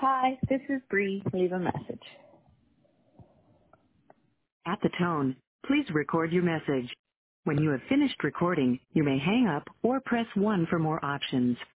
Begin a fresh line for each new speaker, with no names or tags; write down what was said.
Hi, this is Bree. Leave a message.
At the tone, please record your message. When you have finished recording, you may hang up or press 1 for more options.